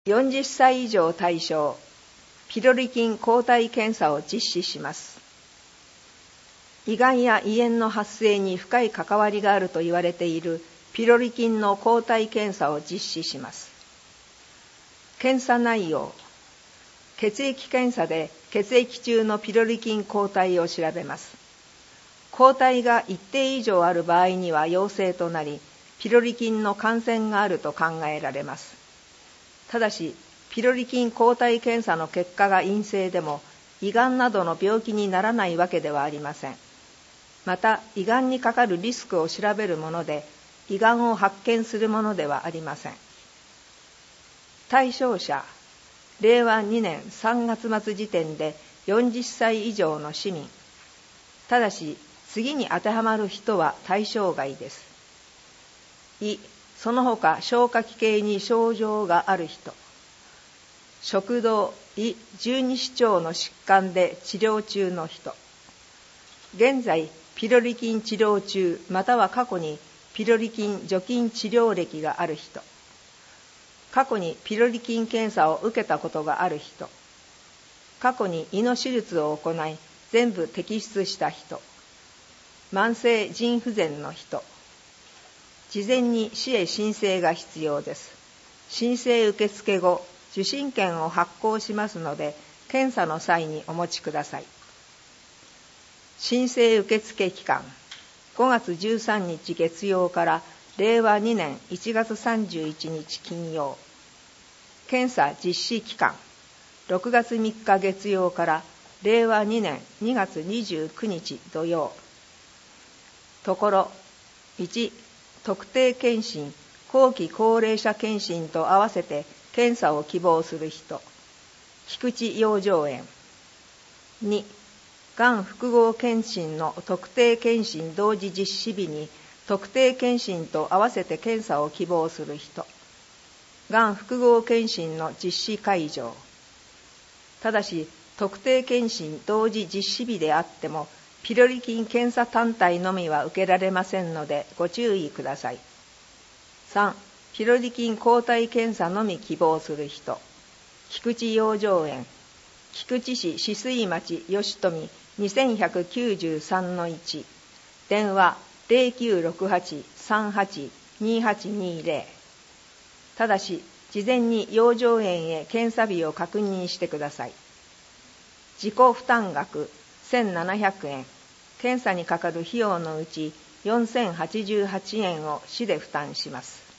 40歳以上対象ピロリ菌抗体検査を実施します。胃がんや胃炎の発生に深い関わりがあると言われているピロリ菌の抗体検査を実施します。検査内容。血液検査で血液中のピロリ菌抗体を調べます。抗体が一定以上ある場合には陽性となり、ピロリ菌の感染があると考えられます。ただし、ピロリ菌抗体検査の結果が陰性でも、胃がんなどの病気にならないわけではありません。また、胃がんにかかるリスクを調べるもので、胃がんを発見するものではありません。対象者、令和2年3月末時点で40歳以上の市民。ただし、次に当てはまる人は対象外です。胃、その他消化器系に症状がある人。食道、胃、十二指腸の疾患で治療中の人。現在、ピロリ菌治療中、または過去にピロリ菌除菌治療歴がある人。過去にピロリ菌検査を受けたことがある人。過去に胃の手術を行い、全部摘出した人。慢性腎不全の人。事前に市へ申請が必要です。申請受付後、受診券を発行しますので、検査の際にお持ちください。申請受付期間、5月13日月曜から令和2年1月31日金曜。検査実施期間、6月3日月曜から令和2年2月29日土曜。ところ、1、特定健診、後期高齢者健診と合わせて検査を希望する人。菊池養生園。2、がん複合健診の特定健診同時実施日に特定健診と合わせて検査を希望する人。がん複合健診の実施会場。ただし、特定健診同時実施日であっても、ピロリ菌検査単体のみは受けられませんのでご注意ください。3、ピロリ菌抗体検査のみ希望する人。菊池養生園。菊池市止水町吉富2193-1。電話0968-382820。ただし、事前に養生園へ検査日を確認してください。自己負担額1700円。検査にかかる費用のうち4088円を市で負担します。